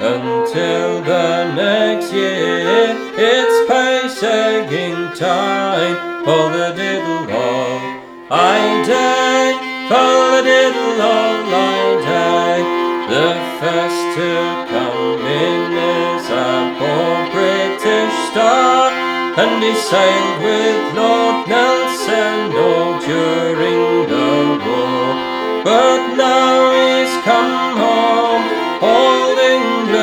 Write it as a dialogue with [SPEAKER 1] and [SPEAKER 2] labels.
[SPEAKER 1] until the next year. It's paysagging time, for the diddle all I day, for the diddle all I day. The first to come in is a poor British star, and he sailed with Lord Nelson